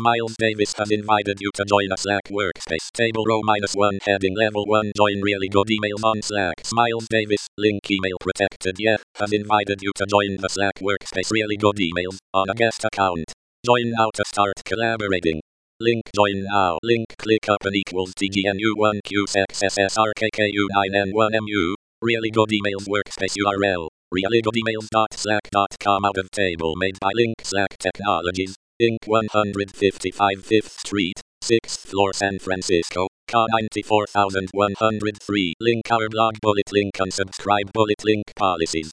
Miles Davis has invited you to join a Slack workspace. Table row -1 heading level 1 join really good emails on Slack. Miles Davis, link email protected. Yeah, has invited you to join the Slack workspace really good emails on a guest account. Join now to start collaborating. Link join now. Link click up and equals TGNU1QSXSSRKKU9N1MU. Really good emails workspace URL. reallygoodemails.slack.com out of table made by Link Slack Technologies, Inc. 155 5th Street, 6th floor San Francisco, CA 94103. Link our blog bullet link unsubscribe bullet link policies.